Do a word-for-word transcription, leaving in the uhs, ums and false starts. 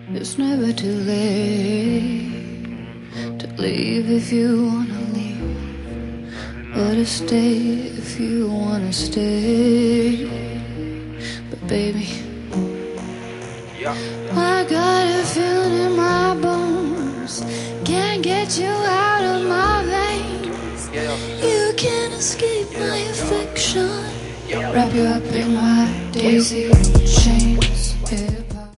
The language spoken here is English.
It's never too late to leave if you wanna leave, or to stay if you wanna stay. But baby, I got a feeling in my bones, can't get you out of my veins. You can't escape my affection. Wrap you up in my daisy chains, yeah.